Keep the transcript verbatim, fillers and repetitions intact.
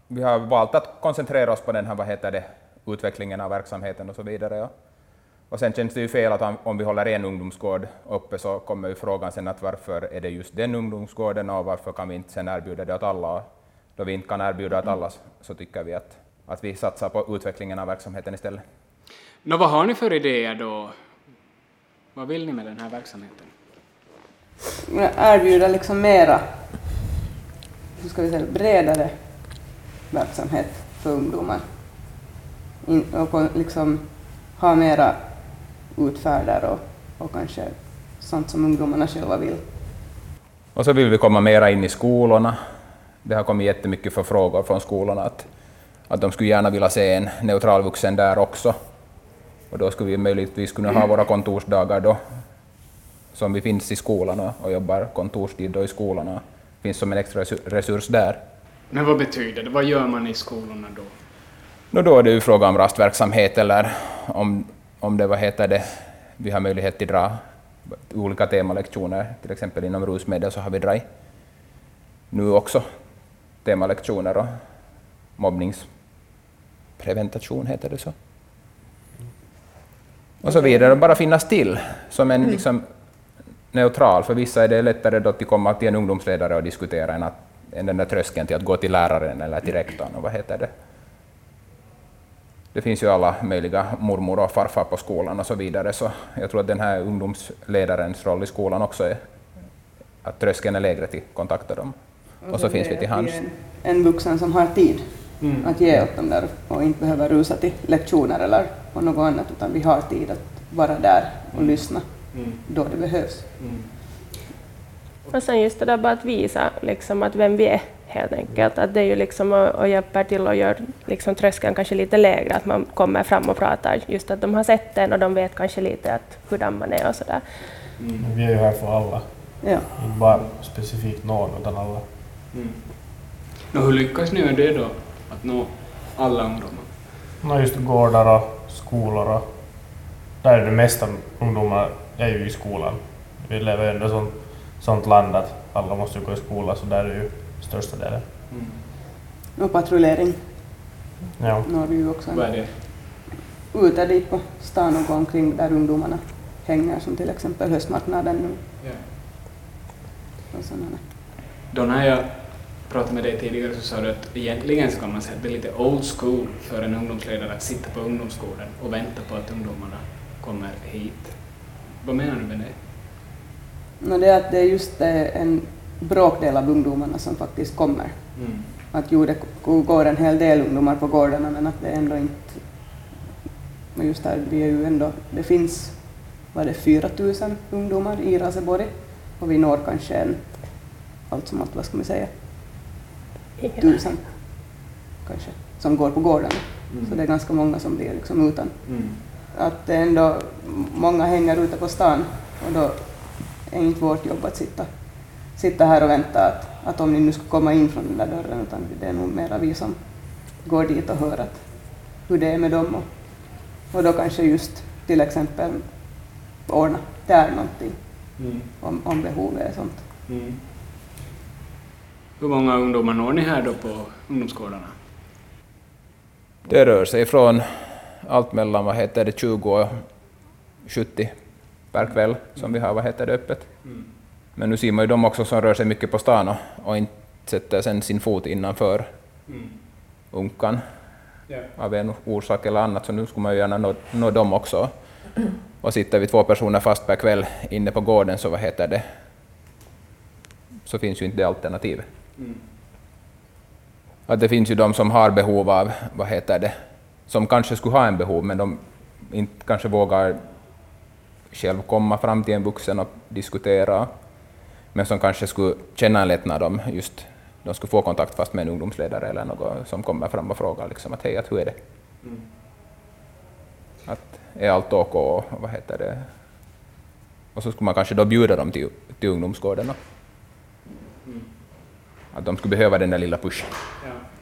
vi har valt att koncentrera oss på den här, vad heter det, utvecklingen av verksamheten och så vidare. Ja. Och sen känns det ju fel att om vi håller en ungdomsgård uppe så kommer ju frågan sen att varför är det just den ungdomsgården och varför kan vi inte sen erbjuda det åt alla. Då vi inte kan erbjuda åt alla så tycker vi att, att vi satsar på utvecklingen av verksamheten istället. Nå, vad har ni för idéer då? Vad vill ni med den här verksamheten? Erbjuda liksom mera, hur ska vi säga, bredare verksamhet för ungdomar. In, och liksom ha mera utfärder och, och kanske sånt som ungdomarna själva vill. Och så vill vi komma mera in i skolorna. Det har kommit jättemycket förfrågor från skolorna att, att de skulle gärna vilja se en neutral vuxen där också. Och då skulle vi möjligtvis kunna ha våra kontorsdagar då, som vi finns i skolan och, och jobbar kontorstid då i skolan och finns som en extra resurs där. Men vad betyder det? Vad gör man i skolorna då? Nå, då är det ju fråga om rastverksamhet eller om, om det, vad heter det, vi har möjlighet att dra olika temalektioner. Till exempel inom rusmedel så har vi dragit nu också temalektioner och mobbningsprevention heter det så. Och så vidare, bara finnas till som en liksom, neutral. För vissa är det lättare då att komma till en ungdomsledare och diskutera än, att, än den där tröskeln till att gå till läraren eller till rektorn. Och vad heter det? Det finns ju alla möjliga mormor och farfar på skolan och så vidare. Så jag tror att den här ungdomsledarens roll i skolan också är att tröskeln är lägre till kontakta dem. Och, och så finns vi till hands. En, en vuxen som har tid mm. att ge åt dem där och inte behöver rusa till lektioner eller på något annat, utan vi har tid att vara där och mm. lyssna mm. då det behövs. Mm. Och sen just det där bara att visa liksom, att vem vi är helt enkelt. Att det är ju liksom och, och hjälper till och gör liksom, tröskeln kanske lite lägre, att man kommer fram och pratar just att de har sett den och de vet kanske lite att hur man är och sådär. Mm. Vi är ju här för alla. Ja. Inte bara specifikt någon utan alla. Mm. Och hur lyckas ni med det då? Att nå alla ungdomar? No, just gårdar och skolor och där är det mesta ungdomar är ju i skolan. Vi lever ju ändå sånt, sånt land att alla måste gå i skolan, så där är ju största delen. Mm. Och patrullering. Ja. Når vi ju också. Vad är det? Ute dit på stan och gå omkring där ungdomarna hänger, som till exempel höstmarknaden nu. Ja. Och sådana. Då när jag pratade med dig tidigare så sa du att egentligen så kan man säga att det är lite old school för en ungdomsledare att sitta på ungdomsgården och vänta på att ungdomarna kommer hit. Vad menar du med det? No, det är att det är just en bråkdel av ungdomarna som faktiskt kommer. Mm. Att jo, det går en hel del ungdomar på gårdarna, men att det ändå inte... Men just här, vi är ju ändå... Det finns, vad det, fyra tusen ungdomar i Raseborg och vi når kanske en... Allt som allt, vad ska man säga? Tusen kanske, som går på gården. Mm. Så det är ganska många som blir liksom utan. Mm. Att det ändå många hänger ute på stan och då är inte vårt jobb att sitta, sitta här och vänta att, att om ni nu ska komma in från den där dörren, utan det är nog mera vi som går dit och hör att hur det är med dem och, och då kanske just till exempel ordna där någonting mm. om, om behovet är sånt. Mm. Hur många ungdomar når ni här då på ungdomsgårdarna? Det rör sig från allt mellan vad heter det, tjugo och sjuttio per kväll som vi har vad heter det, öppet. Mm. Men nu ser man ju de också som rör sig mycket på stan och, och inte sätter sen sin fot innanför mm. Unkan yeah. av en orsak eller annat, så nu skulle man ju gärna nå, nå dem också. Mm. Och sitter vi två personer fast per kväll inne på gården så vad heter det, så finns ju inte det alternativet. Mm. Att det finns ju de som har behov av, vad heter det, som kanske skulle ha en behov men de inte kanske vågar själv komma fram till en vuxen och diskutera, men som kanske skulle känna en lättnad om just de skulle få kontakt fast med en ungdomsledare eller något som kommer fram och frågar liksom att hej, att hur är det? Mm. Att är allt OK och vad heter det? Och så skulle man kanske då bjuda dem till, till ungdomsgården. Mm. Att de skulle behöva den där lilla pushen. Ja.